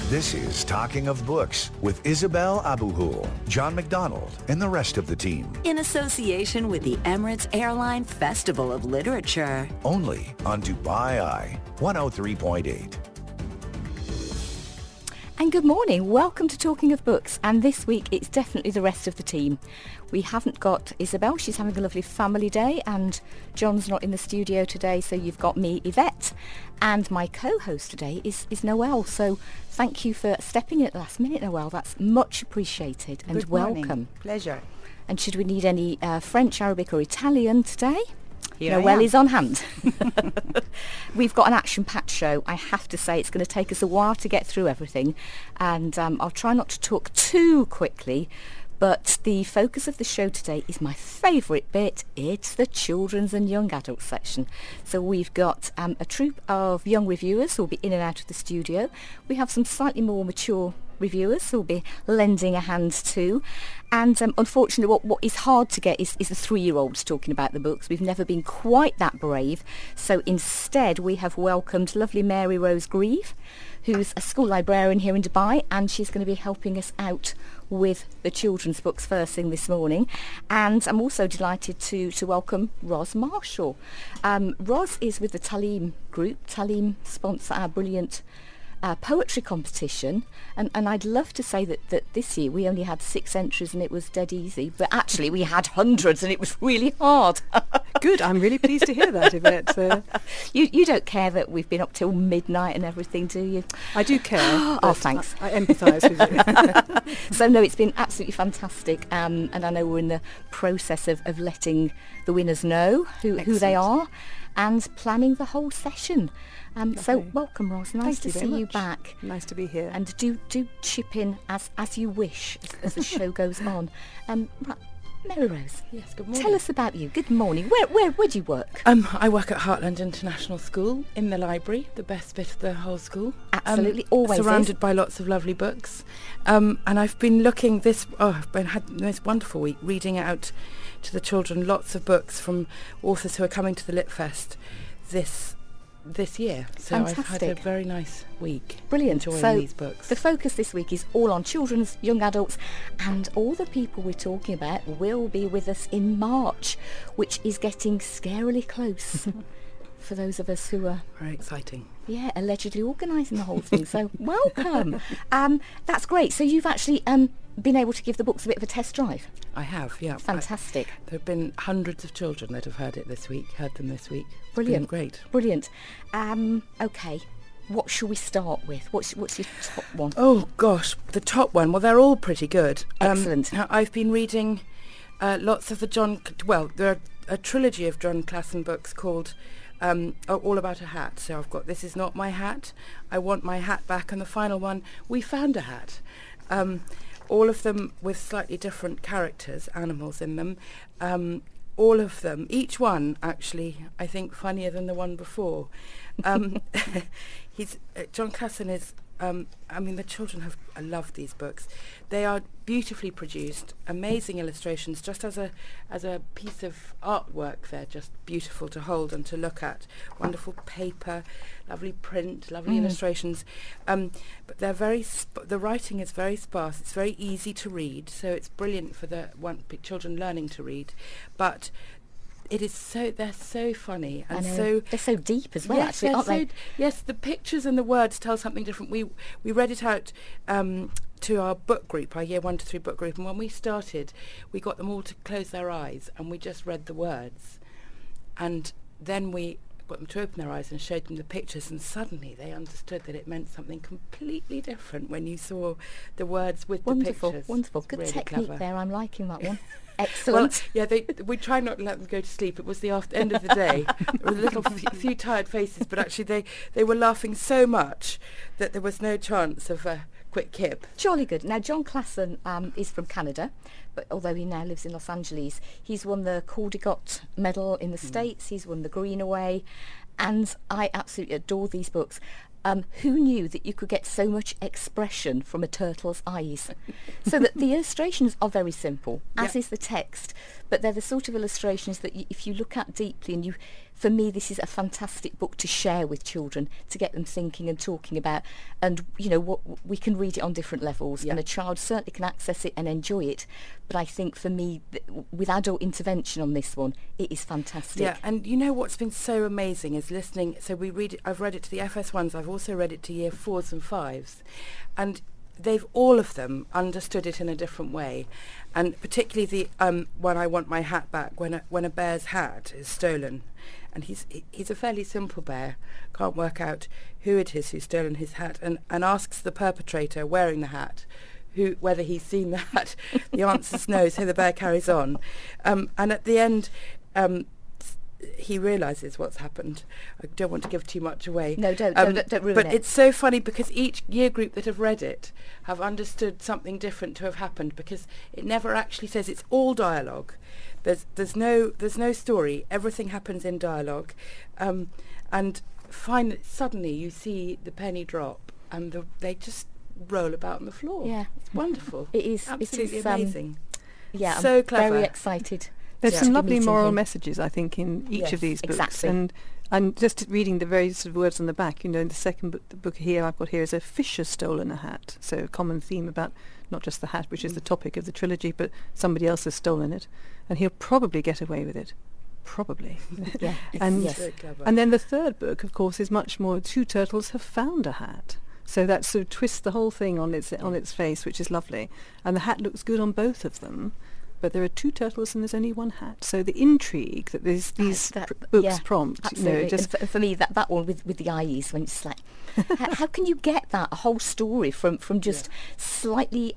This is Talking of Books with Isabel Abuhul, John McDonald, and the rest of the team. In association with the Emirates Airline Festival of Literature. Only on Dubai Eye 103.8. And good morning, welcome to Talking of Books, and this week it's definitely the rest of the team. We haven't got Isabel, she's having a lovely family day, and John's not in the studio today, so you've got me, Yvette, and my co-host today is Noelle, so thank you for stepping in at the last minute, Noelle, that's much appreciated, and good morning. welcome. Pleasure. And should we need any French, Arabic or Italian today? Here Noelle is on hand. We've got an action-packed show. I have to say it's going to take us a while to get through everything, and I'll try not to talk too quickly, but the focus of the show today is my favourite bit. It's the children's and young adult section. So we've got a troupe of young reviewers who will be in and out of the studio. We have some slightly more mature reviewers who will be lending a hand too, and unfortunately what is hard to get is the 3-year-olds talking about the books. We've never been quite that brave, so instead we have welcomed lovely Mary Rose Grieve, who's a school librarian here in Dubai, and she's going to be helping us out with the children's books first thing this morning. And I'm also delighted to welcome Ros Marshall. Ros is with the Talim group. Talim sponsor our brilliant poetry competition, and I'd love to say that this year we only had 6 entries and it was dead easy, but actually we had hundreds and it was really hard. Good, I'm really pleased to hear that, Yvette. You don't care that we've been up till midnight and everything, do you? I do care. Oh, thanks. I empathise with you. So no, it's been absolutely fantastic, and I know we're in the process of letting the winners know who they are and planning the whole session. So welcome, Ros. Nice to see you back. Nice to be here. And do chip in as you wish as the show goes on. Mary Rose. Yes, good morning. Tell us about you. Good morning. Where do you work? I work at Heartland International School in the library, the best bit of the whole school. Absolutely, always surrounded by lots of lovely books. And I've been looking I've had the most wonderful week reading out to the children lots of books from authors who are coming to the Lit Fest this year. So Fantastic. I've had a very nice week. Brilliant. Enjoying these books. The focus this week is all on children's, young adults, and all the people we're talking about will be with us in March, which is getting scarily close for those of us who are very exciting. Yeah, allegedly organising the whole thing. So welcome. That's great. So you've actually been able to give the books a bit of a test drive. I have, yeah. Fantastic. There have been hundreds of children that have heard them this week. Brilliant. Great. Brilliant. Okay, what shall we start with? What's your top one? Oh gosh, the top one. Well, they're all pretty good. Excellent. I've been reading lots of there are a trilogy of John Klassen books called All About a Hat. So I've got This Is Not My Hat, I Want My Hat Back, and the final one, We Found a Hat. All of them with slightly different characters, animals in them. All of them, each one actually, I think, funnier than the one before. John Klassen is, the children I love these books. They are beautifully produced, amazing illustrations, just as a piece of artwork. They're just beautiful to hold and to look at. Wonderful paper, lovely print, lovely illustrations. But they're the writing is very sparse. It's very easy to read, so it's brilliant for the children learning to read. But they're so funny and they're so deep as well. Yes, actually, aren't they? Yes, the pictures and the words tell something different. We read it out to our book group, our year 1 to 3 book group, and when we started, we got them all to close their eyes and we just read the words, and then we got them to open their eyes and showed them the pictures, and suddenly they understood that it meant something completely different when you saw the words with the pictures. Wonderful. Good really technique clever. There. I'm liking that one. Excellent. Well, yeah, we tried not to let them go to sleep. It was the end of the day. There were a few tired faces, but actually they were laughing so much that there was no chance of a quick kip. Jolly good. Now, John Klassen is from Canada, but although he now lives in Los Angeles, he's won the Caldecott Medal in the States. He's won the Greenaway, and I absolutely adore these books. Who knew that you could get so much expression from a turtle's eyes? So that the illustrations are very simple, as is the text, but they're the sort of illustrations that if you look at deeply and you for me, this is a fantastic book to share with children, to get them thinking and talking about, and what we can read it on different levels, and a child certainly can access it and enjoy it. But I think for me, with adult intervention on this one, it is fantastic. Yeah, and what's been so amazing is listening. So I've read it to the FS1s. I've also read it to Year 4s and 5s, and they've all of them understood it in a different way, and particularly the when I want my hat back, when a bear's hat is stolen, and he's a fairly simple bear, can't work out who it is who's stolen his hat, and asks the perpetrator wearing the hat whether he's seen the hat. The answer's no, so the bear carries on, and at the end he realises what's happened. I don't want to give too much away. No, don't ruin it. But it's so funny because each year group that have read it have understood something different to have happened, because it never actually says, it's all dialogue. There's no story. Everything happens in dialogue, and suddenly you see the penny drop, and they just roll about on the floor. Yeah, it's wonderful. It is absolutely amazing. Yeah, so I'm clever. very excited. There's some lovely moral messages, I think, in each of these books. Exactly. And just reading the very sort of words on the back, in the second book here I've got here is a fish has stolen a hat. So a common theme about not just the hat, which is the topic of the trilogy, but somebody else has stolen it. And he'll probably get away with it. Probably. Yeah. And very clever. And then the third book, of course, is much more, two turtles have found a hat. So that sort of twists the whole thing on its face, which is lovely. And the hat looks good on both of them. But there are two turtles and there's only one hat. So the intrigue that these books prompt, absolutely. just for me, that one with the eyes, when it's like, how can you get that a whole story from just slightly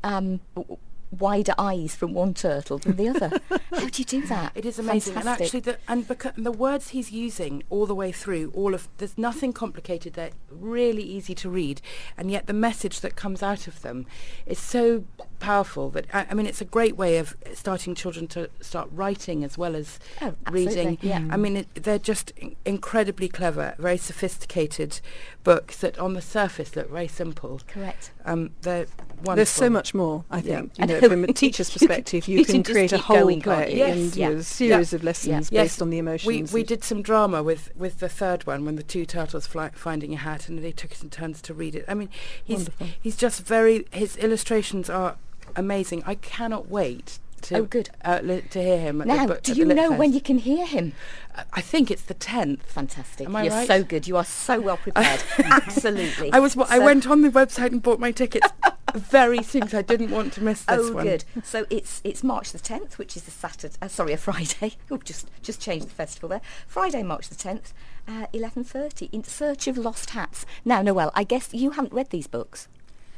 wider eyes from one turtle than the other? How do you do that? It is amazing. Fantastic. And actually the words he's using all the way through, there's nothing complicated. They're really easy to read, and yet the message that comes out of them is so powerful that I mean, it's a great way of starting children to start writing as well as reading. Yeah. I mean, they're just incredibly clever, very sophisticated books that on the surface look very simple. Correct. They're wonderful. there's so much more, I think. Yeah. From a teacher's perspective, you can just create a keep whole going, can't play you? Yes. and a series of lessons Yes. based on the emotions. We did some drama with the third one, when the two turtles finding a hat, and they took it in turns to read it. I mean, he's just his illustrations are amazing. I cannot wait to hear him. Now, do you know when you can hear him? I think it's the 10th. Fantastic. Am I You're right? so good. You are so well prepared. Absolutely. I went on the website and bought my tickets very soon because I didn't want to miss this one. Oh, good. So it's March the 10th, which is a Friday. Oh, just changed the festival there. Friday, March the 10th, 11:30, In Search of Lost Hats. Now, Noelle, I guess you haven't read these books.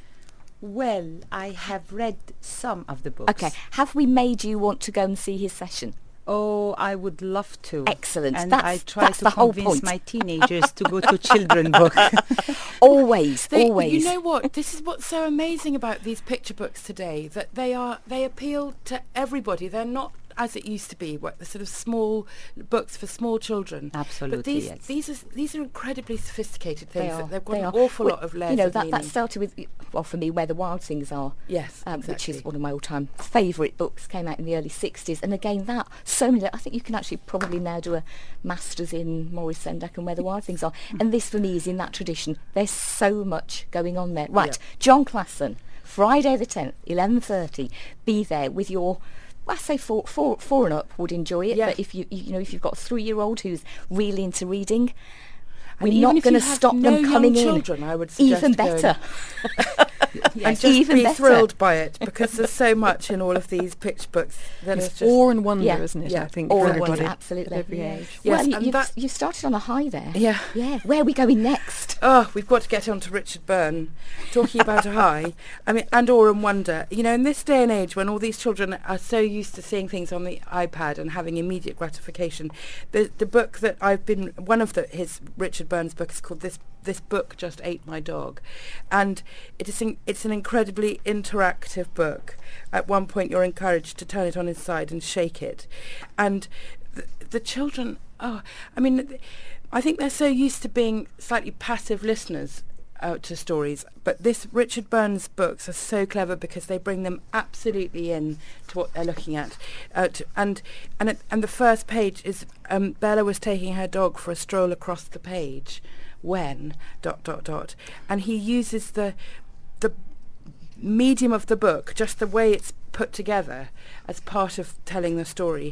Well, I have read some of the books. Okay. Have we made you want to go and see his session? Oh, I would love to. Excellent. And That's- I try that's to the whole convince point. my teenagers to go to children book. Always. You know what? This is what's so amazing about these picture books today, that they appeal to everybody. They're not as it used to be, the sort of small books for small children. Absolutely, but these are incredibly sophisticated things. They've got They an are. awful lot of layers of that meaning. started with, well, for me, Where the Wild Things Are. Yes, Which exactly. is one of my all-time favourite books. Came out in the early 60s, and again so many. I think you can actually probably now do a masters in Maurice Sendak and Where the Wild Things Are. And this, for me, is in that tradition. There's so much going on there. Right, John Classon, Friday the 10th, 11:30. Be there with your. I say four and up would enjoy it, but if if you've got a 3-year-old who's really into reading, we're not going to stop them coming in. Children, I would suggest even better. And just even be better. thrilled by it, because there's so much in all of these picture books that It's is just awe and wonder, Yeah. isn't it? Yeah. I think All for at once, everybody absolutely. at every age. Yes, Well, and you started on a high there. Yeah. Yeah. Where are we going next? Oh, we've got to get on to Richard Byrne, talking about a high. I mean, and awe and wonder. You know, in this day and age, when all these children are so used to seeing things on the iPad and having immediate gratification, the book that one of his Richard Byrne's books is called This Book Just Ate My Dog, and it's an incredibly interactive book. At one point, you're encouraged to turn it on its side and shake it, and the children. Oh, I mean, I think they're so used to being slightly passive listeners to stories. But this Richard Burns books are so clever because they bring them absolutely in to what they're looking at. And the first page is Bella was taking her dog for a stroll across the page when ... And he uses the medium of the book, just the way it's put together as part of telling the story.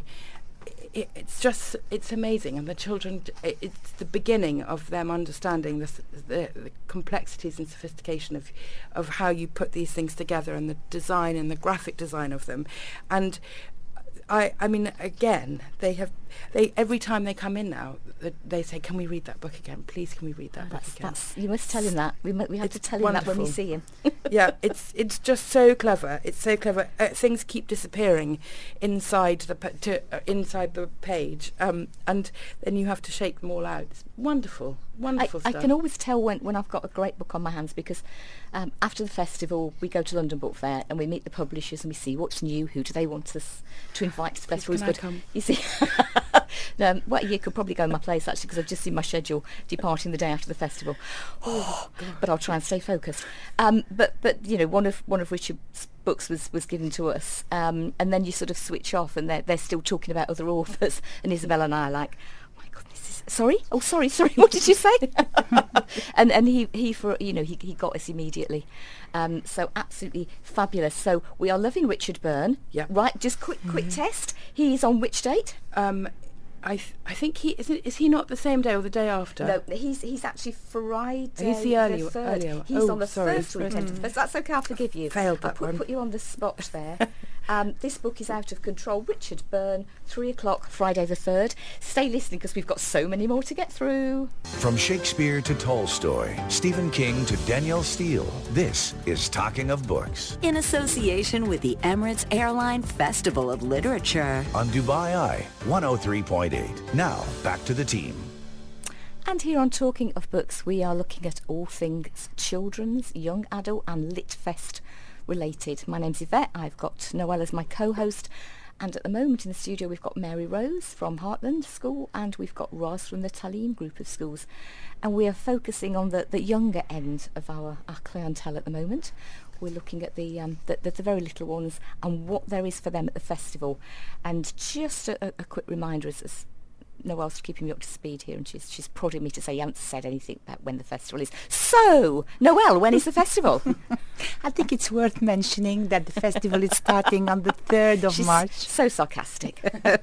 It's amazing, and the children, it's the beginning of them understanding the complexities and sophistication of how you put these things together, and the design and the graphic design of them. And I mean, again, they every time they come in now, they say, "Can we read that book again? Please, can we read that book again?" You must tell him that. We have to tell him that when we see him. Yeah, it's just so clever. It's so clever. Things keep disappearing inside inside the page, and then you have to shake them all out. It's wonderful stuff. I can always tell when I've got a great book on my hands, because after the festival we go to London Book Fair and we meet the publishers and we see what's new, who do they want us to invite to the festival. Can I come? You see, well, you could probably go in my place actually, because I've just seen my schedule departing the day after the festival. But I'll try and stay focused. But you know, one of Richard's books was given to us, and then you sort of switch off and they're still talking about other authors, and Isabel and I are like, oh my goodness, sorry, what did you say? and he for you know he got us immediately, so absolutely fabulous. So we are loving Richard Byrne. Yeah. Right, just quick test. He's on which date? I think is he not the same day or the day after? No, he's actually Friday. He's the earlier. He's on the sorry, first weekend. That's okay, I'll forgive you. Failed that one. Put you on the spot there. This book is Out of Control. Richard Byrne, 3:00, Friday the 3rd. Stay listening because we've got so many more to get through. From Shakespeare to Tolstoy, Stephen King to Danielle Steele, this is Talking of Books In association with the Emirates Airline Festival of Literature. on Dubai Eye 103.8. Now, back to the team. And here on Talking of Books, we are looking at all things children's, young adult and Litfest related. My name's Yvette. I've got Noelle as my co-host, and at the moment in the studio we've got Mary Rose from Heartland School and we've got Roz from the Talim group of schools, and we are focusing on the younger end of our clientele at the moment. We're looking at the very little ones and what there is for them at the festival. And just a quick reminder, as Noelle's keeping me up to speed here, and she's prodding me to say you haven't said anything about when the festival is. So, Noelle, when is the festival? I think it's worth mentioning that the festival is starting on the 3rd of March. So sarcastic.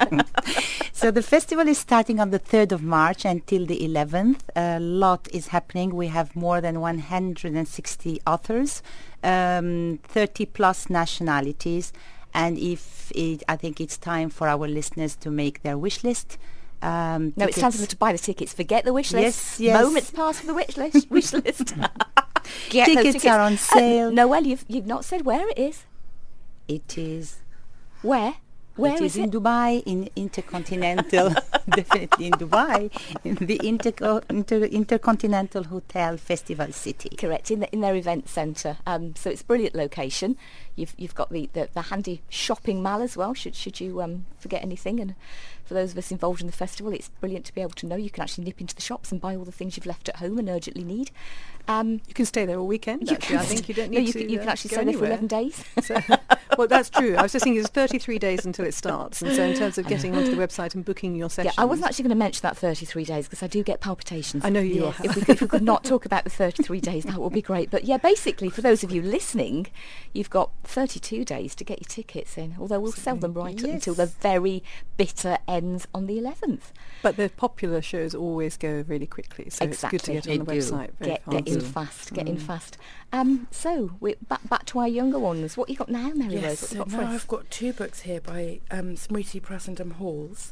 So the festival is starting on the 3rd of March until the 11th. A lot is happening. We have more than 160 authors, 30 plus nationalities, and I think it's time for our listeners to make their wish list. No, it's time for them to buy the tickets. Forget the wish list. Yes. Moments past for the wish list. Get Tickets are on sale. Noelle, you've not said where it is. It is. Where? Where it is in Dubai, in Intercontinental, definitely in Dubai, in the Intercontinental Hotel Festival City. Correct, in their event centre. So it's a brilliant location. You've got the handy shopping mall as well, should you forget anything. And for those of us involved in the festival, it's brilliant to be able to know you can actually nip into the shops and buy all the things you've left at home and urgently need. You can stay there all weekend. Actually, I think you don't need to. You can actually stay there for 11 days. So, well, that's true. I was just thinking it's 33 days until it starts, and so in terms of getting onto the website and booking your sessions. Yeah, I wasn't actually going to mention that 33 days because I do get palpitations. I know you are. If we could not talk about the 33 days, that would be great. But yeah, basically, for those of you listening, you've got 32 days to get your tickets in, although we'll sell them right up until the very bitter ends on the 11th. But the popular shows always go really quickly, so exactly. It's good to get on the website very fast. Get in fast. So we're back to our younger ones. What you got now, Mary Rose? What you got for us? I've got 2 books here by Smriti Prasandam Halls.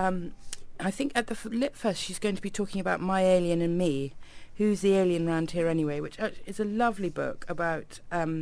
I think at the Litfest she's going to be talking about My Alien and Me, Who's the Alien Round Here Anyway, which is a lovely book about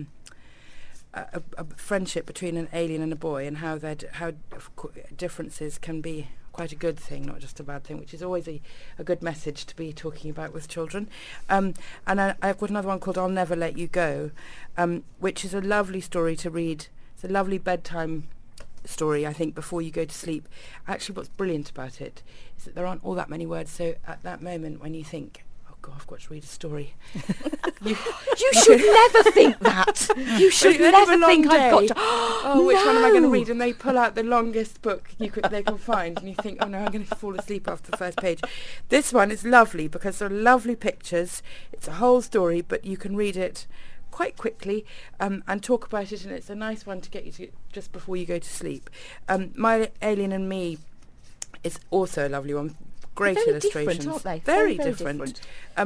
a friendship between an alien and a boy, and how differences can be quite a good thing, not just a bad thing, which is always a good message to be talking about with children. And I've got another one called I'll Never Let You Go, which is a lovely story to read. It's a lovely bedtime story, I think, before you go to sleep. Actually, what's brilliant about it is that there aren't all that many words, so at that moment when you think, oh God, I've got to read a story. You should never think that. You should never think I've got to... Which one am I going to No. read? And they pull out the longest book they can find, and you think, oh no, I'm going to fall asleep after the first page. This one is lovely because there are lovely pictures. It's a whole story, but you can read it quite quickly and talk about it, and it's a nice one to get you to just before you go to sleep. My Alien and Me is also a lovely one. Great Very illustrations. different, aren't they? Very, Very different.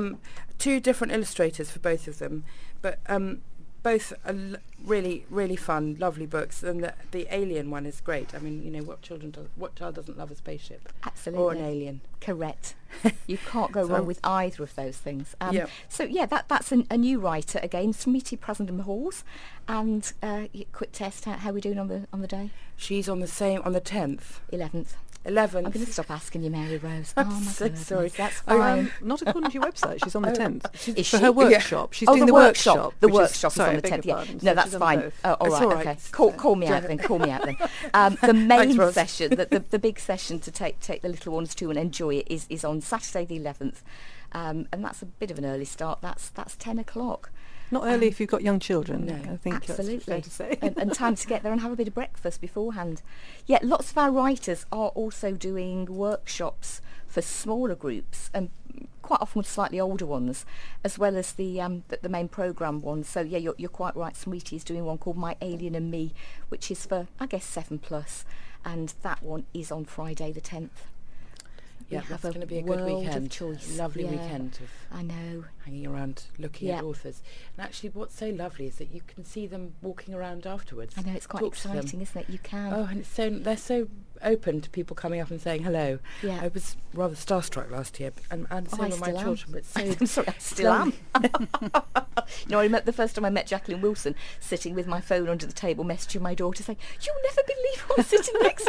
Two different illustrators for both of them, but both are really, really fun, lovely books. And the Alien one is great. I mean, you know, what child doesn't love a spaceship? Absolutely. Or an alien? Correct. You can't go So- wrong with either of those things. Yeah. So yeah, that's a new writer again, Smriti Prasandam Halls. And quick test, how are we doing on the day? She's on the 10th. 11th. 11th. I'm going to stop asking you, Mary Rose. I'm oh my so goodness, sorry. That's Oh, fine. Not according to your website. She's on the 10th. Is For she? her workshop. She's Oh, doing the workshop. The which is- workshop is sorry, on I the beg 10th. your Yeah. pardon. No, So that's she's on fine. both. Oh, all It's right. all right. Okay. Call me out then. Call me out then. The main Thanks, Ros. session, the big session to take the little ones to and enjoy it is on Saturday the 11th, and that's a bit of an early start. That's 10 o'clock. Not early if you've got young children. No. I think that's Absolutely. fair to say. and time to get there and have a bit of breakfast beforehand. Yeah, lots of our writers are also doing workshops for smaller groups and quite often with slightly older ones, as well as the main programme ones. So yeah, you're quite right. Smriti is doing one called My Alien and Me, which is for, I guess, 7+, and that one is on Friday the 10th. Yeah, We that's have going to be a good world of weekend. choice. Lovely Yeah. weekend of I know. hanging around looking Yeah. at authors. And actually what's so lovely is that you can see them walking around afterwards. I know, it's quite Talk to them. exciting, isn't it? You can. Oh, and they're so open to people coming up and saying hello. Yeah. I was rather starstruck last year, and so I were my still am. children. But it's so I'm sorry, I still am. lovely. You know, I remember the first time I met Jacqueline Wilson, sitting with my phone under the table, messaging my daughter saying, "You'll never believe who I'm sitting next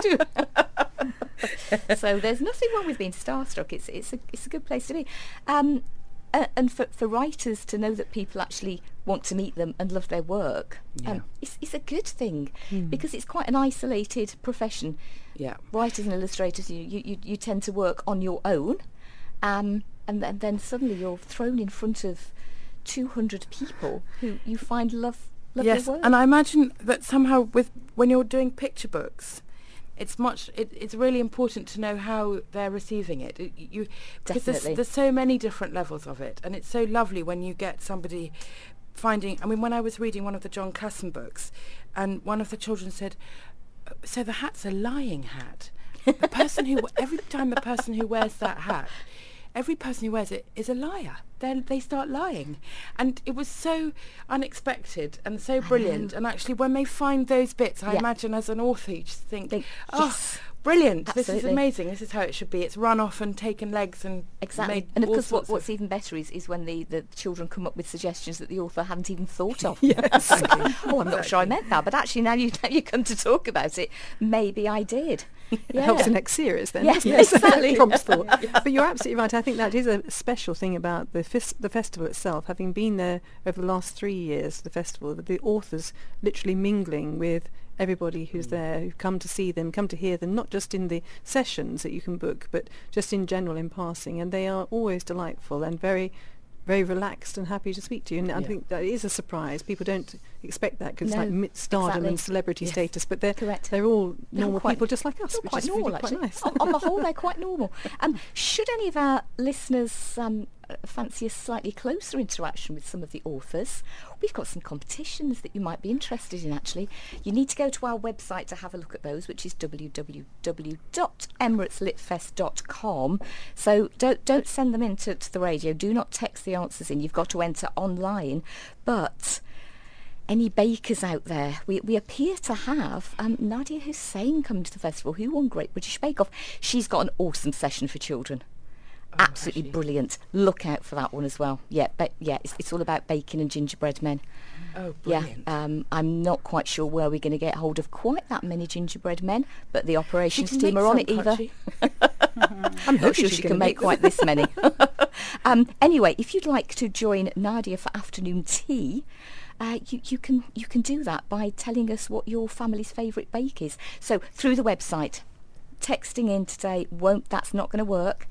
to." So there's nothing wrong with being starstruck. It's a good place to be. And for writers to know that people actually want to meet them and love their work, Yeah. it's a good thing because it's quite an isolated profession. Yeah. Writers and illustrators, you tend to work on your own, and then suddenly you're thrown in front of 200 people who you find love Yes, your work. and I imagine that somehow when you're doing picture books, it's really important to know how they're receiving it. Because Definitely. there's so many different levels of it, and it's so lovely when you get somebody finding. I mean, when I was reading one of the John Klassen books, and one of the children said, "So the hat's a lying hat." The person who every time the person who wears that hat. Every person who wears it is a liar. They start lying. And it was so unexpected and so brilliant. And actually, when they find those bits, I Yeah. imagine as an author, you just think, yes. brilliant. This is Absolutely. amazing. This is how it should be. It's run off and taken legs and Exactly. made And of all course, sorts what's even better is when the children come up with suggestions that the author hadn't even thought of. Yes. Oh, I'm not sure I meant that, but actually now you come to talk about it, maybe I did. It helps the next series then. Yes, doesn't it? exactly. Prompts thought. But you're absolutely right. I think that is a special thing about the festival itself. Having been there over the last 3 years, the festival, the authors literally mingling with everybody who's there, who come to see them, come to hear them, not just in the sessions that you can book, but just in general in passing. And they are always delightful and very, very relaxed and happy to speak to you. And I Yeah. think that is a surprise. People don't expect that because No, it's like stardom exactly. and celebrity Yes. status, but they're Correct. they're all They're normal quite- people just like us, They're which quite is normal, really actually. quite nice. On the whole, they're quite normal. Should any of our listeners fancy a slightly closer interaction with some of the authors, we've got some competitions that you might be interested in, actually. You need to go to our website to have a look at those, which is www.emiratesLitFest.com. So don't send them in to the radio. Do not text the answers in. You've got to enter online. But any bakers out there, we appear to have Nadia Hussain coming to the festival, who won Great British Bake Off. She's got an awesome session for children. Absolutely brilliant. Look out for that one as well. Yeah, but it's all about baking and gingerbread men. Oh, brilliant. Yeah, I'm not quite sure where we're going to get hold of quite that many gingerbread men, but the She operations can team make are on some, it, Eva. can't she? I'm not sure she's she gonna can make quite this many. Anyway, if you'd like to join Nadia for afternoon tea, you can do that by telling us what your family's favourite bake is. So through the website. Texting in today that's not going to work.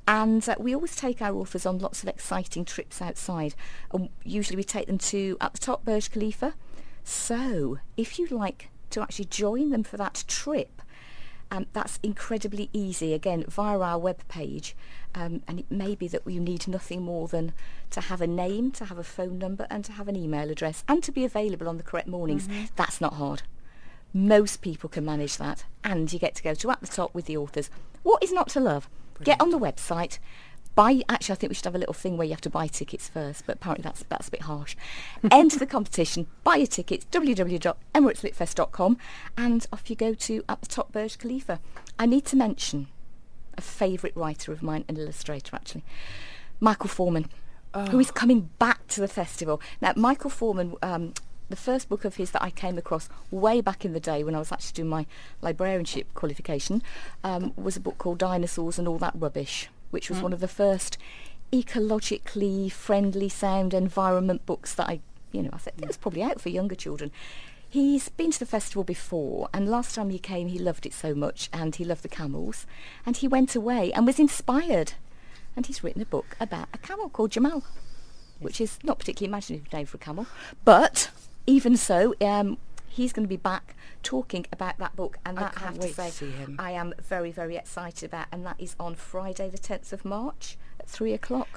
And we always take our authors on lots of exciting trips outside. Usually we take them to, at the top, Burj Khalifa. So if you'd like to actually join them for that trip, that's incredibly easy, again, via our webpage. And it may be that you need nothing more than to have a name, to have a phone number, and to have an email address, and to be available on the correct mornings. That's not hard. Most people can manage that, and you get to go to At the Top with the authors. What is not to love? Brilliant. Get on the website. Actually, I think we should have a little thing where you have to buy tickets first, but apparently that's a bit harsh. Enter the competition, buy your tickets, www.emiratesLitFest.com, and off you go to At the Top Burj Khalifa. I need to mention a favourite writer of mine, an illustrator actually, Michael Foreman, who is coming back to the festival. Now, Michael Foreman, the first book of his that I came across way back in the day when I was actually doing my librarianship qualification was a book called Dinosaurs and All That Rubbish, which was one of the first ecologically friendly sound environment books that I thought it was probably out for younger children. He's been to the festival before, and last time he came he loved it so much, and he loved the camels, and he went away and was inspired, and he's written a book about a camel called Jamal, which is not particularly imaginative name for a camel, but even so, he's going to be back talking about that book, and that I have to say, I am very, very excited about, and that is on Friday the 10th of March at 3:00.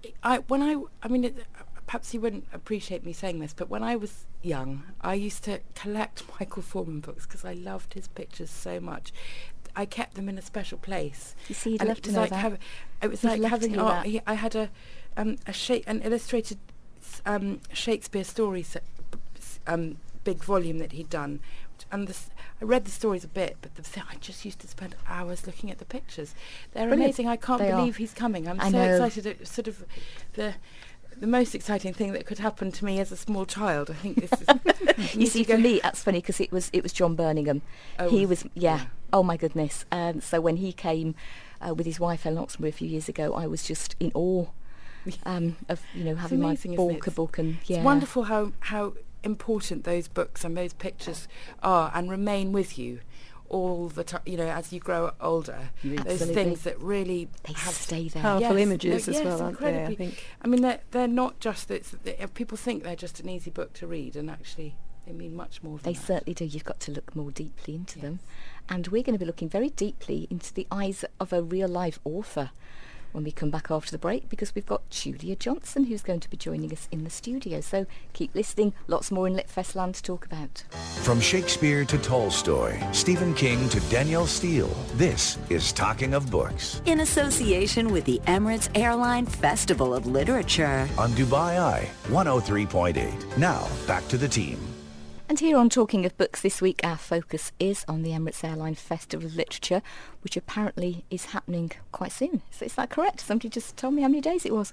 Perhaps you wouldn't appreciate me saying this, but when I was young, I used to collect Michael Foreman books because I loved his pictures so much. I kept them in a special place. You see, you'd love to know that. It was like having art. I had an illustrated Shakespeare stories big volume that he'd done, and I read the stories a bit, but I just used to spend hours looking at the pictures. They're Brilliant. Amazing. I can't believe he's coming. I'm so excited. It's sort of the most exciting thing that could happen to me as a small child. I think this is... You see, for me, that's funny because it was John Birmingham. He was, oh my goodness. So when he came with his wife Ellen Oxenbury a few years ago, I was just in awe of having my Borka book. And it's wonderful how important those books and those pictures are and remain with you all the time, as you grow older. Those things that really stay there. Powerful images as well, aren't they? I think. I mean, they're not just people think they're just an easy book to read, and actually they mean much more than that. They certainly do. You've got to look more deeply into them, and we're going to be looking very deeply into the eyes of a real life author when we come back after the break, because we've got Julia Johnson who's going to be joining us in the studio. So keep listening. Lots more in Litfest land to talk about. From Shakespeare to Tolstoy, Stephen King to Danielle Steele, this is Talking of Books. In association with the Emirates Airline Festival of Literature. On Dubai Eye 103.8. Now, back to the team. And here on Talking of Books this week, our focus is on the Emirates Airline Festival of Literature, which apparently is happening quite soon. Is that correct? Somebody just told me how many days it was.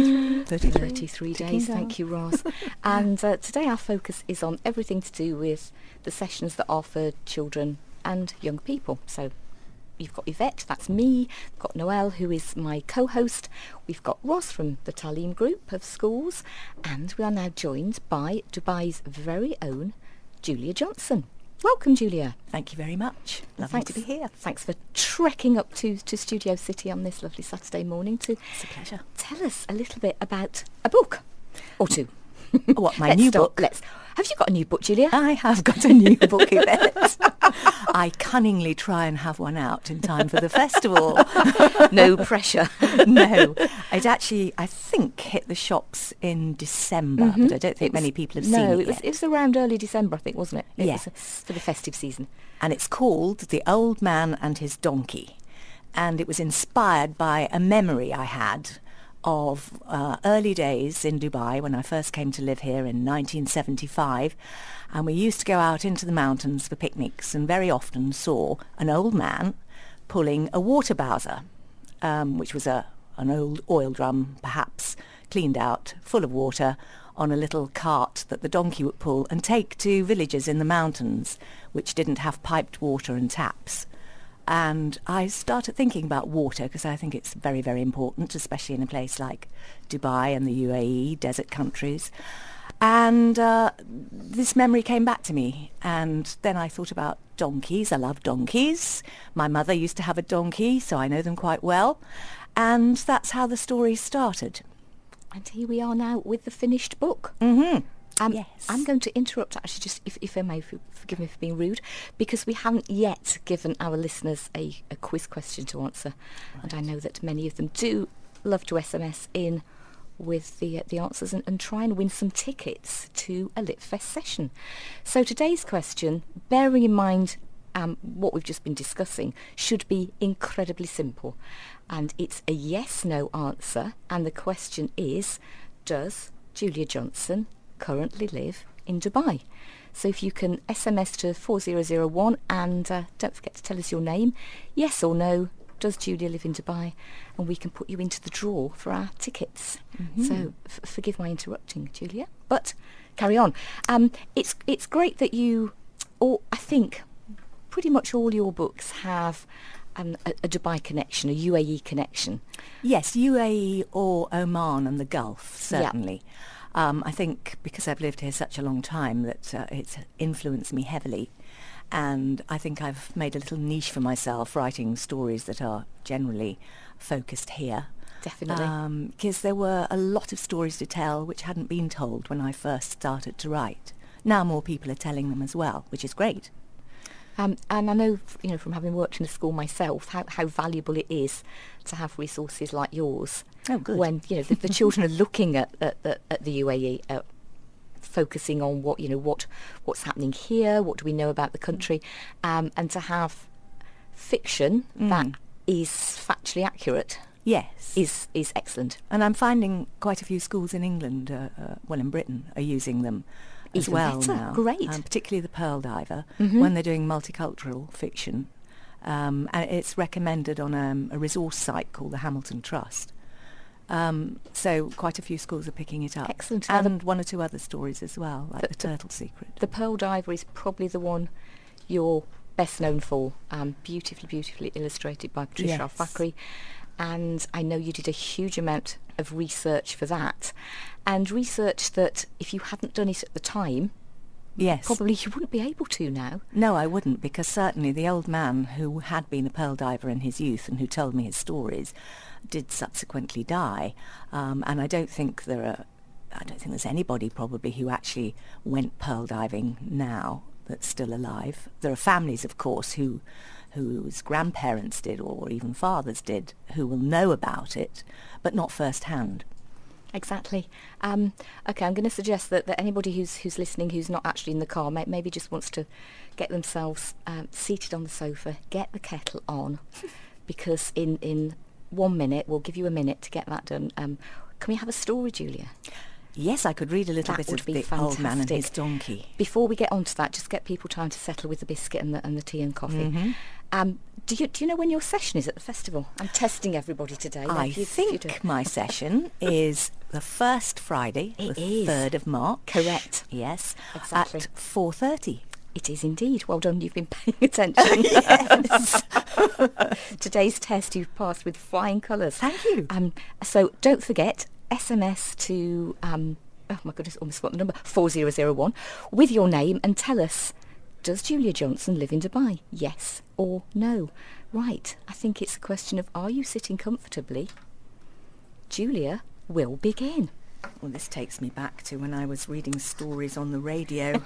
33 days. Thank you, Ross. And today our focus is on everything to do with the sessions that are for children and young people. So you've got Yvette, that's me. We've got Noelle, who is my co-host. We've got Ross from the Talim Group of schools. And we are now joined by Dubai's very own Julia Johnson. Welcome, Julia. Thank you very much. Lovely to be here. Thanks for trekking up to Studio City on this lovely Saturday morning to It's a pleasure. Tell us a little bit about a book or two. What, my new book? Have you got a new book, Julia? I have got a new book, Yvette. I cunningly try and have one out in time for the festival. No pressure. No. It actually, I think, hit the shops in December, but I don't think many people have seen it yet. It was around early December, I think, wasn't it? Yes. It was for the festive season. And it's called The Old Man and His Donkey. And it was inspired by a memory I had of early days in Dubai when I first came to live here in 1975, and we used to go out into the mountains for picnics and very often saw an old man pulling a water bowser, which was an old oil drum, perhaps cleaned out, full of water, on a little cart that the donkey would pull and take to villages in the mountains which didn't have piped water and taps. And I started thinking about water because I think it's very, very important, especially in a place like Dubai and the UAE, desert countries. And this memory came back to me. And then I thought about donkeys. I love donkeys. My mother used to have a donkey, so I know them quite well. And that's how the story started. And here we are now with the finished book. Mm-hmm. Yes. I'm going to interrupt, actually, just if I may, forgive me for being rude, because we haven't yet given our listeners a quiz question to answer. Right. And I know that many of them do love to SMS in with the answers and try and win some tickets to a LitFest session. So today's question, bearing in mind what we've just been discussing, should be incredibly simple. And it's a yes-no answer. And the question is, does Julia Johnson currently live in Dubai? So if you can SMS to 4001 and don't forget to tell us your name. Yes or no, does Julia live in Dubai? And we can put you into the draw for our tickets. Mm-hmm. So forgive my interrupting, Julia, but carry on. It's great that you, or I think pretty much all your books have a Dubai connection, a UAE connection. Yes, UAE or Oman and the Gulf, certainly. Yeah. I think because I've lived here such a long time that it's influenced me heavily. And I think I've made a little niche for myself writing stories that are generally focused here. Definitely. Because there were a lot of stories to tell which hadn't been told when I first started to write. Now more people are telling them as well, which is great. And I know, from having worked in a school myself, how valuable it is to have resources like yours. Oh, good. When the children are looking at the UAE, focusing on what's happening here, what do we know about the country, and to have fiction that is factually accurate. Yes, is excellent. And I'm finding quite a few schools in England, in Britain, are using them. As Even well better. now. Great. Particularly the Pearl Diver, Mm-hmm. when they're doing multicultural fiction. And it's recommended on a resource site called the Hamilton Trust. So quite a few schools are picking it up. Excellent. And one or two other stories as well, like the Turtle Secret. The Pearl Diver is probably the one you're best known for. Beautifully illustrated by Patricia Al-Fakri. And I know you did a huge amount of research for that. And research that if you hadn't done it at the time, probably you wouldn't be able to now. No, I wouldn't, because certainly the old man who had been a pearl diver in his youth and who told me his stories did subsequently die. And I don't think there's anybody probably who actually went pearl diving now that's still alive. There are families, of course, whose grandparents did, or even fathers did, who will know about it, but not firsthand. Exactly. Okay, I'm going to suggest that anybody who's listening who's not actually in the car maybe just wants to get themselves seated on the sofa, get the kettle on, because in 1 minute, we'll give you a minute to get that done. Can we have a story, Julia? Yes, I could read a little That bit would of be the fantastic. Old Man and His Donkey. Before we get on to that, just get people time to settle with the biscuit and the tea and coffee. Mm-hmm. Do you know when your session is at the festival? I'm testing everybody today. I think my session is the first Friday, the 3rd of March. Correct. Yes, Exactly. at 4:30. It is indeed. Well done, you've been paying attention. Yes. Today's test you've passed with flying colours. Thank you. So don't forget, SMS to, oh my goodness, almost forgot the number, 4001, with your name and tell us, does Julia Johnson live in Dubai? Yes or no? Right, I think it's a question of, are you sitting comfortably? Julia will begin. Well, this takes me back to when I was reading stories on the radio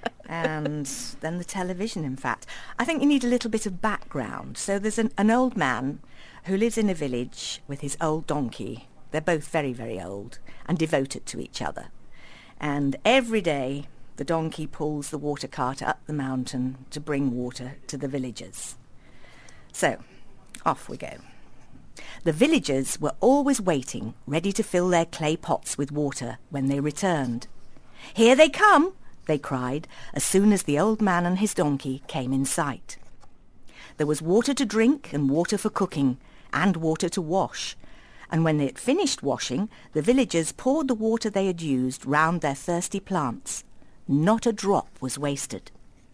and then the television, in fact. I think you need a little bit of background. So there's an old man who lives in a village with his old donkey. They're both very, very old and devoted to each other. And every day the donkey pulls the water cart up the mountain to bring water to the villagers. So, off we go. The villagers were always waiting, ready to fill their clay pots with water when they returned. "Here they come!" they cried, as soon as the old man and his donkey came in sight. There was water to drink and water for cooking, and water to wash. And when they had finished washing, the villagers poured the water they had used round their thirsty plants. Not a drop was wasted.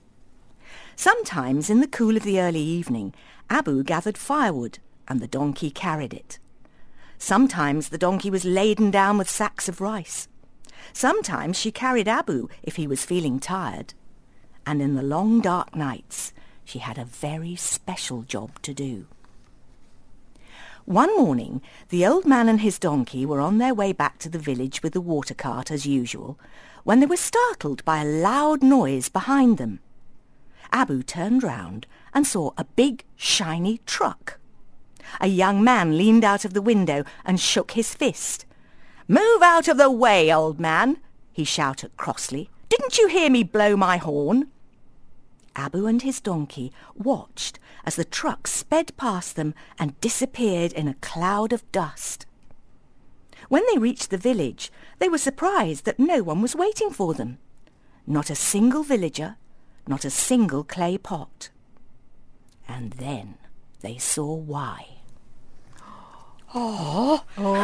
Sometimes in the cool of the early evening, Abu gathered firewood, and the donkey carried it. Sometimes the donkey was laden down with sacks of rice. Sometimes she carried Abu if he was feeling tired. And in the long dark nights, she had a very special job to do. One morning, the old man and his donkey were on their way back to the village with the water cart as usual, when they were startled by a loud noise behind them. Abu turned round and saw a big, shiny truck. A young man leaned out of the window and shook his fist. "Move out of the way, old man," he shouted crossly. "Didn't you hear me blow my horn?" Abu and his donkey watched as the truck sped past them and disappeared in a cloud of dust. When they reached the village, they were surprised that no one was waiting for them. Not a single villager, not a single clay pot. And then they saw why. Dot.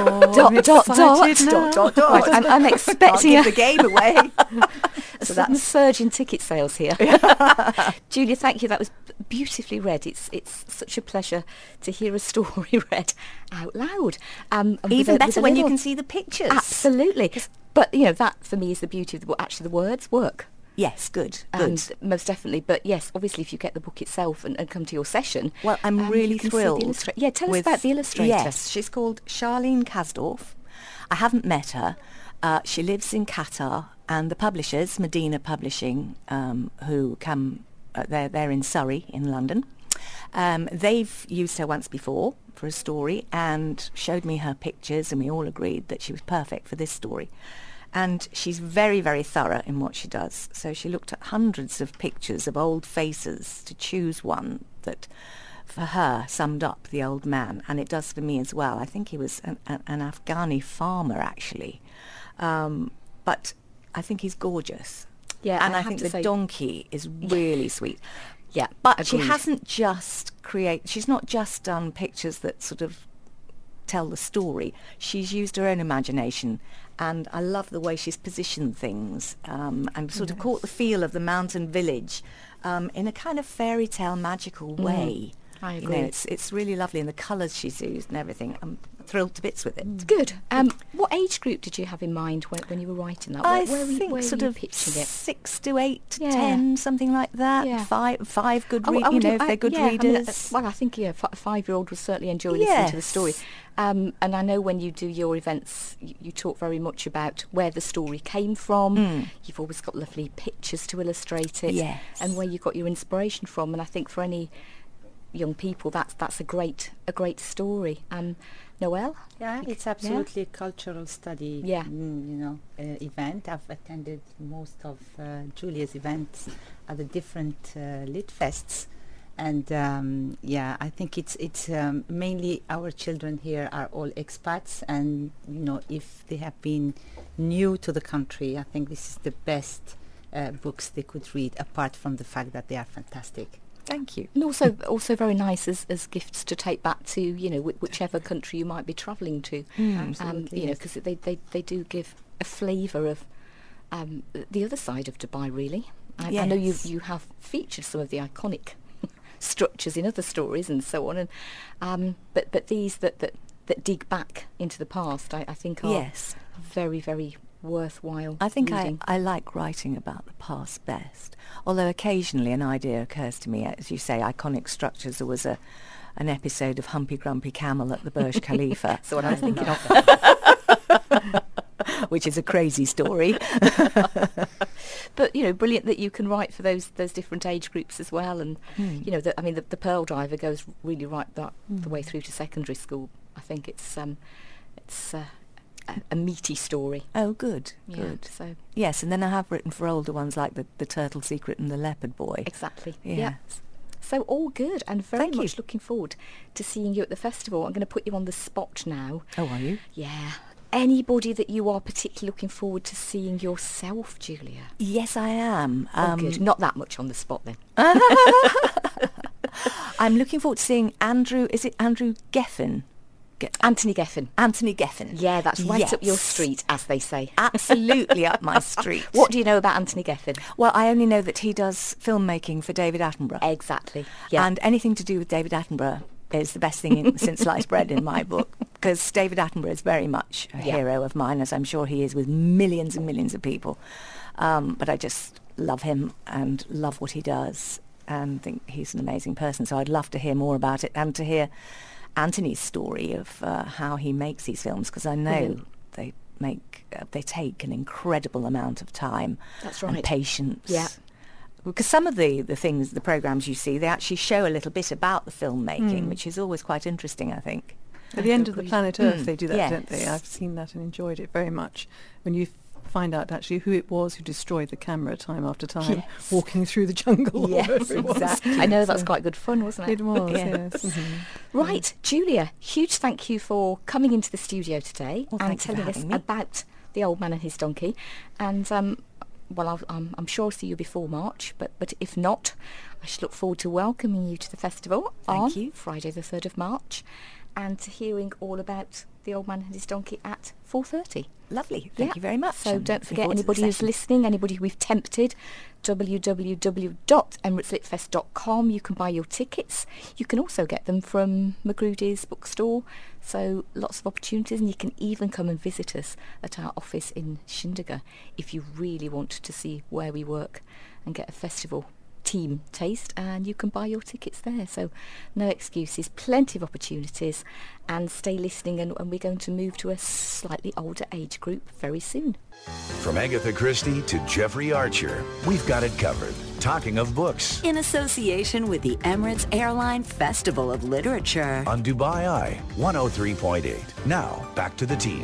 Right, I'm expecting I'll give the game away. So that's surge in ticket sales here. Julia, thank you. That was beautifully read. It's such a pleasure to hear a story read out loud. And Even better when you little- can see the pictures. Absolutely. But, that for me is the beauty of actually the words work. Yes, good. And most definitely. But yes, obviously if you get the book itself and come to your session. Well, I'm really you can see the thrilled. tell us about the illustrator. Yes, she's called Charlene Kasdorf. I haven't met her. She lives in Qatar, and the publishers, Medina Publishing, who come, they're in Surrey in London. They've used her once before for a story and showed me her pictures, and we all agreed that she was perfect for this story. And she's very, very thorough in what she does. So she looked at hundreds of pictures of old faces to choose one that, for her, summed up the old man. And it does for me as well. I think he was an Afghani farmer, actually. But I think he's gorgeous. Yeah, and I I have think to the say- donkey is really sweet. Yeah, But she agreed. hasn't just she's not just done pictures that sort of tell the story. She's used her own imagination, and I love the way she's positioned things and sort of caught the feel of the mountain village in a kind of fairy tale magical way. I You agree. know, it's really lovely, and the colours she's used and everything. I'm thrilled to bits with it. Good. What age group did you have in mind when you were writing that? I where think were sort you of pitching it? 6 to 8, Yeah. 10, something like that. Yeah. Five good, Oh, if they're good readers. I think a 5-year-old would certainly enjoy listening to the story. Yes. And I know when you do your events, you talk very much about where the story came from. You've always got lovely pictures to illustrate it, Yes. and where you got your inspiration from. And I think for any young people, that's a great story. Noelle? Yeah, it's absolutely a cultural study. Yeah. Event. I've attended most of Julia's events at the different lit fests, and I think it's mainly our children here are all expats, and if they have been new to the country, I think this is the best books they could read, apart from the fact that they are fantastic. Thank you. And also very nice as gifts to take back to whichever country you might be travelling to. Absolutely, yes. Because they do give a flavour of the other side of Dubai, really. I know you have featured some of the iconic structures in other stories and so on, and but these that dig back into the past, I think are Yes. very, very worthwhile. I think reading. I like writing about the past best, although occasionally an idea occurs to me. As you say, iconic structures. There was an episode of Humpy Grumpy Camel at the Burj Khalifa. That's what I was thinking of. Which is a crazy story. But brilliant that you can write for those different age groups as well, and the Pearl Diver goes really right the way through to secondary school. I think it's a meaty story. Oh, good, Yeah, good. so Yes, and then I have written for older ones like the Turtle Secret and the Leopard Boy. exactly. Yes. Yeah. So all good, and very Thank you. much looking forward to seeing you at the festival. I'm going to put you on the spot now. Oh, are you? Yeah. Anybody that you are particularly looking forward to seeing yourself, Julia? Yes, I am. Oh, good. Not that much on the spot then. I'm looking forward to seeing Andrew. Is it Andrew Geffen? Anthony Geffen. Anthony Geffen. Yeah, that's right up your Yes. street, as they say. Absolutely up my street. What do you know about Anthony Geffen? Well, I only know that he does filmmaking for David Attenborough. Exactly. Yeah. And anything to do with David Attenborough is the best thing since sliced bread in my book, because David Attenborough is very much a hero of mine, as I'm sure he is with millions and millions of people. But I just love him and love what he does and think he's an amazing person. So I'd love to hear more about it and to hear Anthony's story of how he makes these films, because I know they take an incredible amount of time. That's right. And patience. Yeah. Because some of the things, the programmes you see, they actually show a little bit about the filmmaking, which is always quite interesting, I think. At the end of the Planet Earth, they do that, yes. don't they? I've seen that and enjoyed it very much. When you find out actually who it was who destroyed the camera time after time, Yes. walking through the jungle. Yes, or wherever it was. exactly. I know that's quite good fun, wasn't it? It was, Yeah. yes. Mhm. Right, Julia, huge thank you for coming into the studio today Well, and thank you for telling us having me. about The Old Man and His Donkey. And, I'm sure I'll see you before March, but if not, I should look forward to welcoming you to the festival on you. Friday the 3rd of March and to hearing all about The Old Man and His Donkey at 4:30. Lovely. Thank you very much. So and don't looking forget, forward to the anybody who's session. listening, anybody we've tempted, www.emiratesLitFest.com. You can buy your tickets. You can also get them from Magrudy's bookstore. So lots of opportunities, and you can even come and visit us at our office in Shindiga if you really want to see where we work and get a festival team taste, and you can buy your tickets there. So no excuses, plenty of opportunities, and stay listening, and we're going to move to a slightly older age group very soon. From Agatha Christie to Jeffrey Archer, we've got it covered. Talking of books In association with the Emirates Airline Festival of Literature. on Dubai Eye 103.8. Now, back to the team.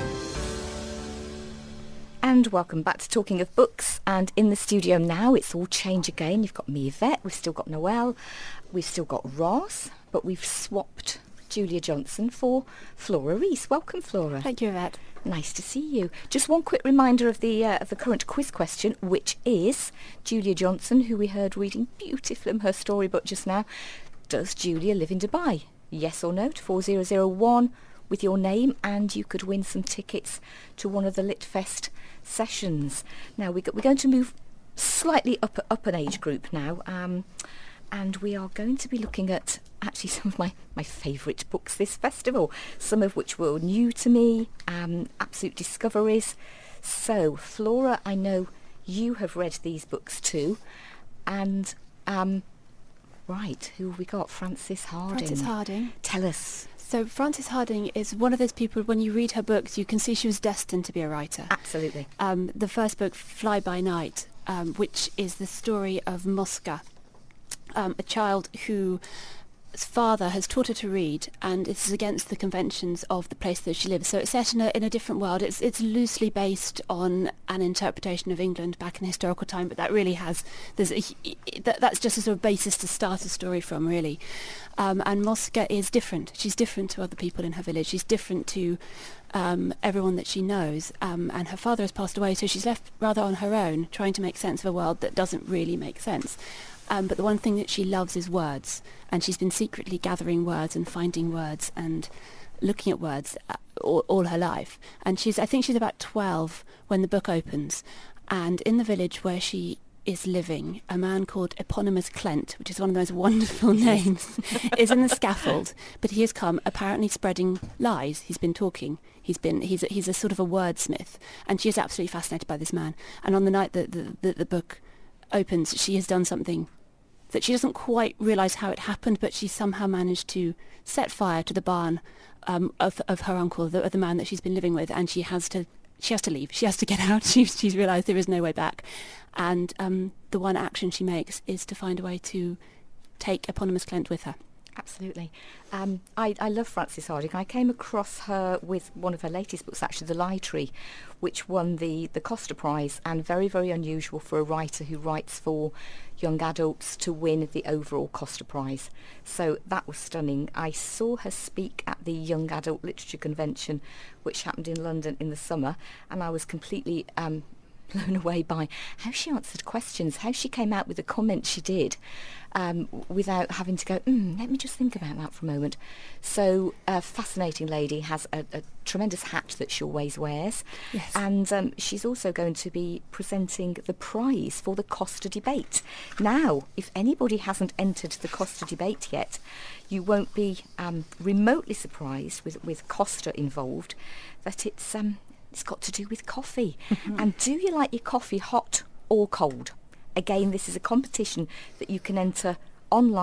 And welcome back to Talking of Books. And in the studio now, it's all change again. You've got me, Yvette. We've still got Noelle. We've still got Ross. But we've swapped Julia Johnson for Flora Reese. Welcome, Flora. Thank you, Yvette. Nice to see you. Just one quick reminder of the current quiz question, which is Julia Johnson, who we heard reading beautifully from her storybook just now. Does Julia live in Dubai? Yes or no to 4001 with your name, and you could win some tickets to one of the Litfest sessions. Now we're going to move slightly up an age group now, and we are going to be looking at actually some of my favourite books this festival, some of which were new to me, absolute discoveries. So Flora, I know you have read these books too, and right, who have we got? Frances Harding. Frances Harding. Tell us. So Frances Harding is one of those people, when you read her books, you can see she was destined to be a writer. Absolutely. The first book, Fly By Night, which is the story of Mosca, a child whose father has taught her to read, and it's against the conventions of the place that she lives. So it's set in a different world. It's loosely based on an interpretation of England back in historical time, but that really has that's just a sort of basis to start a story from, really. And Mosca is different. She's different to other people in her village. She's different to everyone that she knows. And her father has passed away, so she's left rather on her own, trying to make sense of a world that doesn't really make sense. But the one thing that she loves is words, and she's been secretly gathering words and finding words and looking at words all her life. And I think she's about 12 when the book opens, and in the village where she is living, a man called Eponymous Clent, which is one of those wonderful names, is in the scaffold, but he has come apparently spreading lies. He's been talking. He's a sort of a wordsmith, and she is absolutely fascinated by this man. And on the night that the book opens, she has done something that she doesn't quite realise how it happened, but she somehow managed to set fire to the barn of her uncle, the man that she's been living with, and she has to leave. She has to get out. She's realised there is no way back, and the one action she makes is to find a way to take Eponymous Clent with her. Absolutely. I love Frances Harding. I came across her with one of her latest books, actually, The Lie Tree, which won the Costa Prize, and very, very unusual for a writer who writes for young adults to win the overall Costa Prize. So that was stunning. I saw her speak at the Young Adult Literature Convention, which happened in London in the summer, and I was completely blown away by how she answered questions, how she came out with the comments she did, without having to go, let me just think about that for a moment. So a fascinating lady, has a tremendous hat that she always wears. Yes. And she's also going to be presenting the prize for the Costa debate. Now, if anybody hasn't entered the Costa debate yet, you won't be remotely surprised with Costa involved that it's got to do with coffee. And do you like your coffee hot or cold? Again, this is a competition that you can enter online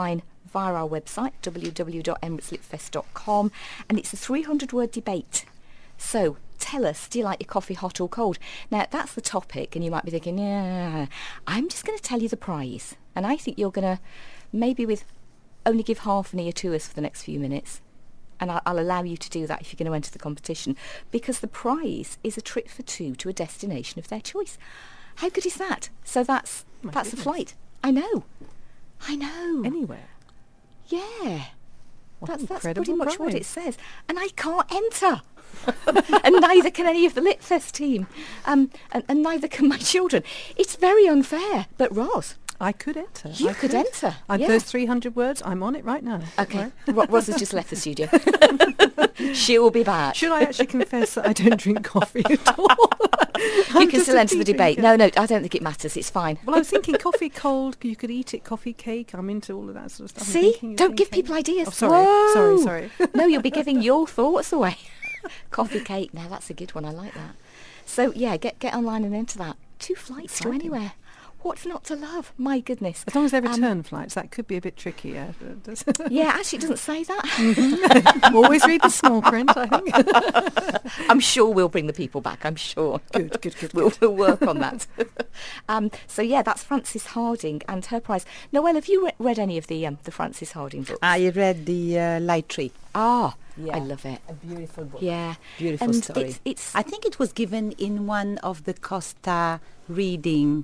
via our website, www.emiratesLitFest.com, and it's a 300-word debate. So tell us, do you like your coffee hot or cold? Now, that's the topic, and you might be thinking, yeah, I'm just going to tell you the prize. And I think you're going to, maybe only give half an ear to us for the next few minutes. And I'll allow you to do that if you're going to enter the competition, because the prize is a trip for two to a destination of their choice. How good is that? So that's a flight. I know. Anywhere. Yeah. What That's pretty much what it prize. says. And I can't enter. And neither can any of the LitFest team. And neither can my children. It's very unfair. But Ros, I could enter. you could enter. And Yeah. those 300 words, I'm on it right now. Okay. Right? Ros has just left the studio. She'll be back. Should I actually confess that I don't drink coffee at all? You can still enter the debate. No, I don't think it matters. It's fine. Well, I was thinking coffee cold, you could eat it, coffee cake. I'm into all of that sort of stuff. I'm See? thinking- Don't give thinking- people ideas. Oh, sorry. Whoa. Sorry. No, you'll be giving your thoughts away. Coffee cake. Now, that's a good one. I like that. So, yeah, get online and enter that. 2 flights to Exciting. anywhere. What's not to love? My goodness. As long as they're return flights, that could be a bit tricky. Yeah, Yeah, actually, it doesn't say that. Always read the small print, I think. I'm sure we'll bring the people back. I'm sure. Good. We'll work on that. So, yeah, that's Frances Harding and her prize. Noelle, have you read any of the Frances Harding books? I read the Light Tree. Ah, Yeah. I love it. A beautiful book. Yeah. Beautiful And story. It's I think it was given in one of the Costa reading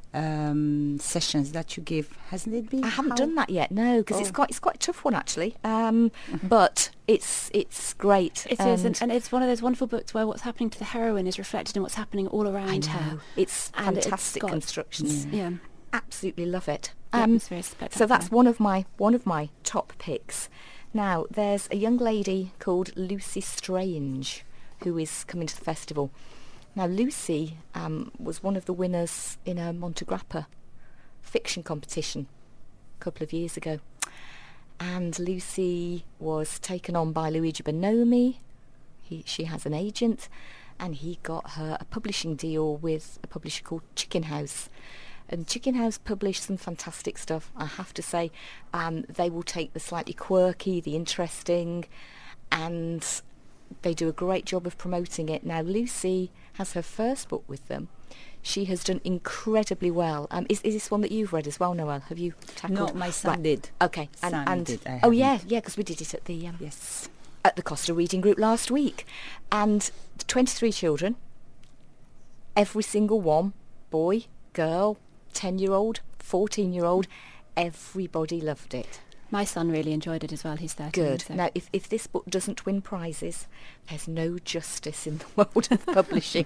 sessions that you give, hasn't it been? I haven't done that yet, no, because it's Oh. quite a tough one actually. But it's great. It is, and it's one of those wonderful books where what's happening to the heroine is reflected in what's happening all around her. It's And it's fantastic got- constructions. Yeah. Absolutely love it. The atmosphere is So spectacular. that's one of my top picks. Now there's a young lady called Lucy Strange who is coming to the festival. Now Lucy was one of the winners in a Montegrappa fiction competition a couple of years ago, and Lucy was taken on by Luigi Bonomi. She has an agent, and he got her a publishing deal with a publisher called Chicken House. And Chicken House published some fantastic stuff, I have to say. They will take the slightly quirky, the interesting, and they do a great job of promoting it. Now, Lucy has her first book with them. She has done incredibly well. Is this one that you've read as well, Noelle? Have you tackled? No, my son Right. did. Okay. Son did, I Oh, yeah, haven't. because we did it at the Yes. at the Costa Reading Group last week. And 23 children, every single one, boy, girl, 10-year-old, 14-year-old, everybody loved it. My son really enjoyed it as well. He's 13. Good. So. Now, if this book doesn't win prizes, there's no justice in the world of publishing.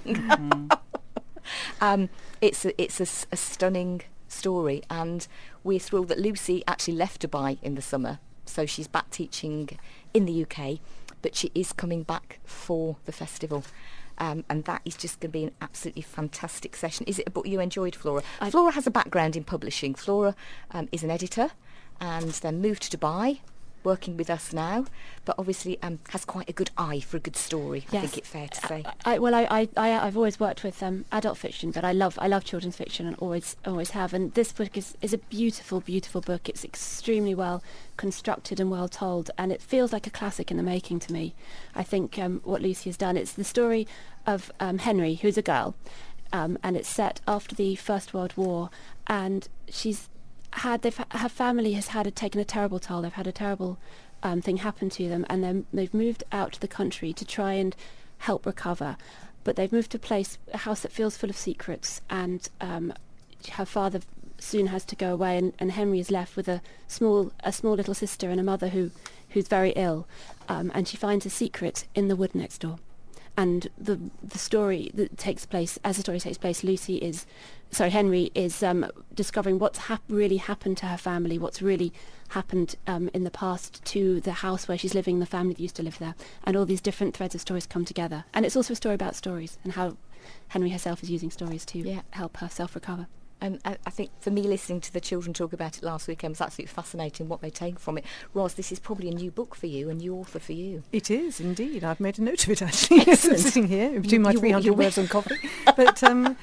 It's a stunning story, and we're thrilled that Lucy actually left Dubai in the summer, so she's back teaching in the UK, but she is coming back for the festival. And that is just going to be an absolutely fantastic session. Is it a book you enjoyed, Flora? Flora has a background in publishing. Flora is an editor and then moved to Dubai, working with us now, but obviously has quite a good eye for a good story, I think it's fair to say. I've always worked with adult fiction, but I love children's fiction and always have. And this book is a beautiful, beautiful book. It's extremely well constructed and well told, and it feels like a classic in the making to me. I think what Lucy has done, it's the story of Henry, who's a girl, and it's set after the First World War, and her family has taken a terrible toll. They've had a terrible thing happen to them, and then they've moved out to the country to try and help recover. But they've moved to a house that feels full of secrets, and her father soon has to go away, and Henry is left with a small little sister and a mother who's very ill, and she finds a secret in the wood next door. And the story that takes place, as the story takes place, Henry is discovering what's really happened to her family, what's really happened in the past to the house where she's living, the family that used to live there, and all these different threads of stories come together. And it's also a story about stories and how Henry herself is using stories to help herself recover. And I think for me, listening to the children talk about it last weekend was absolutely fascinating, what they take from it. Ros, this is probably a new book for you, a new author for you. It is, indeed. I've made a note of it, actually. Excellent. Sitting here, between my You- 300 you- words on coffee. But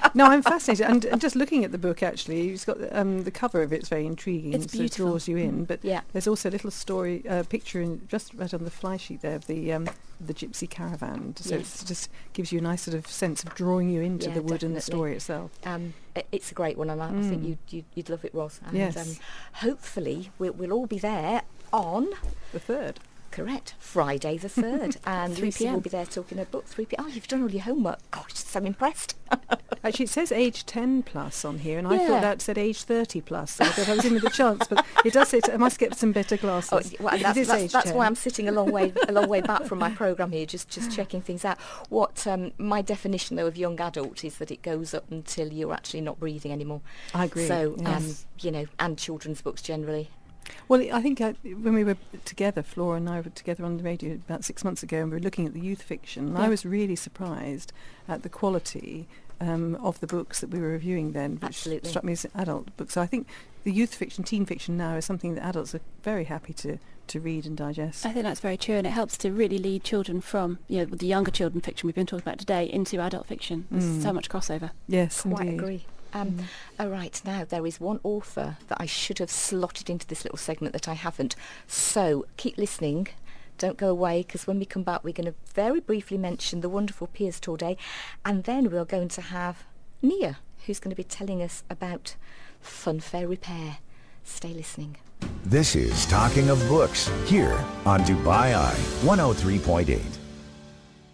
No, I'm fascinated. And just looking at the book, actually, it's got the cover of it's very intriguing. It's so it beautiful. draws you in. But Yeah. there's also a little story, picture just right on the fly sheet there of the gypsy caravan. So Yes. it just gives you a nice sort of sense of drawing you into Yeah, the wood and the definitely. story itself. It's a great one, and I think you'd love it, Ros. And Yes. hopefully we'll all be there on... The third. Correct. Friday the 3rd. And 3 Lucy will p.m. be there talking her book, 3 p.m. Oh, you've done all your homework. Gosh, so impressed. Actually, it says age 10 plus on here, and I Yeah. thought that said age 30 plus. So I thought I was in with a chance, but it does say I must get some better glasses. Oh, well, It is age that's 10. why I'm sitting a long way back from my programme here, just checking things out. What my definition, though, of young adult is that it goes up until you're actually not breathing anymore. I agree. So, yes. and children's books generally. Well, I think when we were together, Flora and I were together on the radio about 6 months ago, and we were looking at the youth fiction, and I was really surprised at the quality of the books that we were reviewing then, which Absolutely. struck me as adult books. So I think the youth fiction, teen fiction now is something that adults are very happy to read and digest. I think that's very true, and it helps to really lead children from, the younger children fiction we've been talking about today into adult fiction. There's so much crossover. Yes, Quite indeed. agree. All right, now there is one author that I should have slotted into this little segment that I haven't. So keep listening. Don't go away, because when we come back we're going to very briefly mention the wonderful Piers Torday, and then we're going to have Nia, who's going to be telling us about Funfair Repair. Stay listening. This is Talking of Books here on Dubai Eye 103.8.